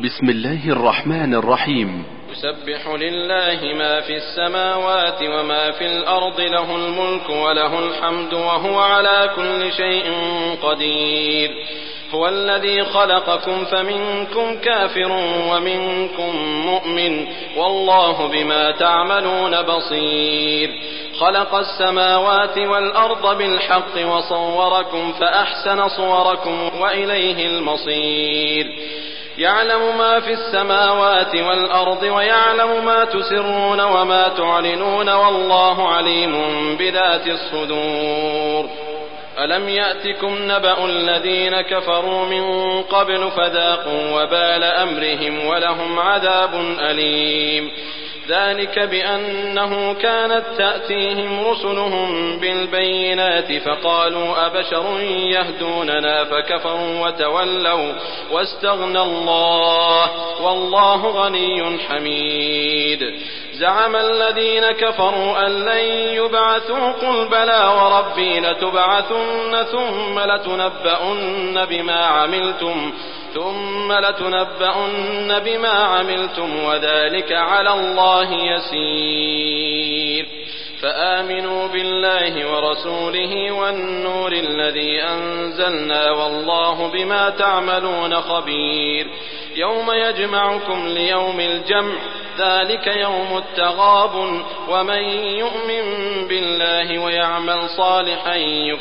بسم الله الرحمن الرحيم. يسبح لله ما في السماوات وما في الأرض، له الملك وله الحمد وهو على كل شيء قدير. هو الذي خلقكم فمنكم كافر ومنكم مؤمن، والله بما تعملون بصير. خلق السماوات والأرض بالحق وصوركم فأحسن صوركم وإليه المصير. يعلم ما في السماوات والأرض ويعلم ما تسرون وما تعلنون، والله عليم بذات الصدور. ألم يأتكم نبأ الذين كفروا من قبل فذاقوا وبال أمرهم ولهم عذاب أليم. ذلك بأنه كانت تأتيهم رسلهم بالبينات فقالوا أبشر يهدوننا فكفروا وتولوا واستغنى الله والله غني حميد. زعم الذين كفروا أن لن يبعثوا، قل بلى وربي لتبعثن ثم لتنبؤن بما عملتم وذلك على الله يسير. فآمنوا بالله ورسوله والنور الذي أنزلنا، والله بما تعملون خبير. يوم يجمعكم ليوم الجمع، ذلك يوم التغابن. ومن يؤمن بالله ويعمل صالحا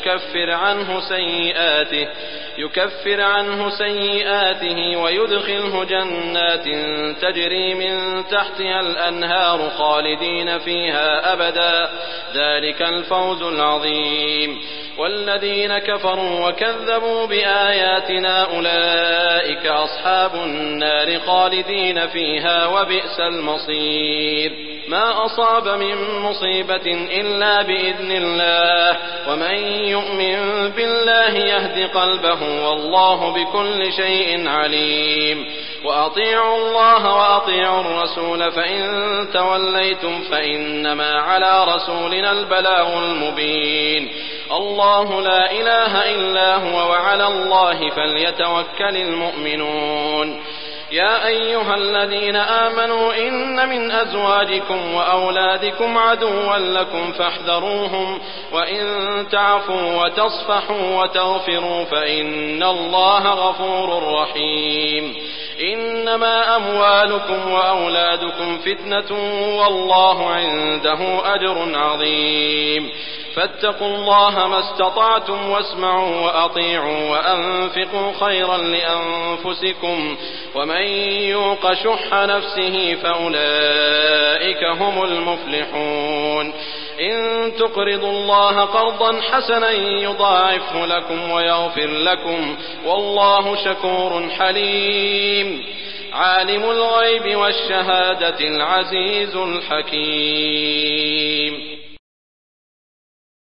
يكفر عنه سيئاته ويدخله جنات تجري من تحتها الأنهار خالدين فيها أبدا، ذلك الفوز العظيم. والذين كفروا وكذبوا بآياتنا أولئك أصحاب النار خالدين فيها وبئس المصير. ما أصاب من مصيبة إلا بإذن الله، ومن يؤمن بالله يهد قلبه، والله بكل شيء عليم. وأطيعوا الله وأطيعوا الرسول، فإن توليتم فإنما على رسولنا البلاغ المبين. الله لا إله إلا هو، وعلى الله فليتوكل المؤمنون. يا أيها الذين آمنوا إن من أزواجكم وأولادكم عدوا لكم فاحذروهم، وإن تعفوا وتصفحوا وتغفروا فإن الله غفور رحيم. إنما أموالكم وأولادكم فتنة، والله عنده أجر عظيم. فاتقوا الله ما استطعتم، واسمعوا وأطيعوا وأنفقوا خيرا لأنفسكم، ومن يوق شح نفسه فأولئك هم المفلحون. إن تقرضوا الله قرضا حسنا يضاعفه لكم ويغفر لكم، والله شكور حليم. عالم الغيب والشهادة العزيز الحكيم.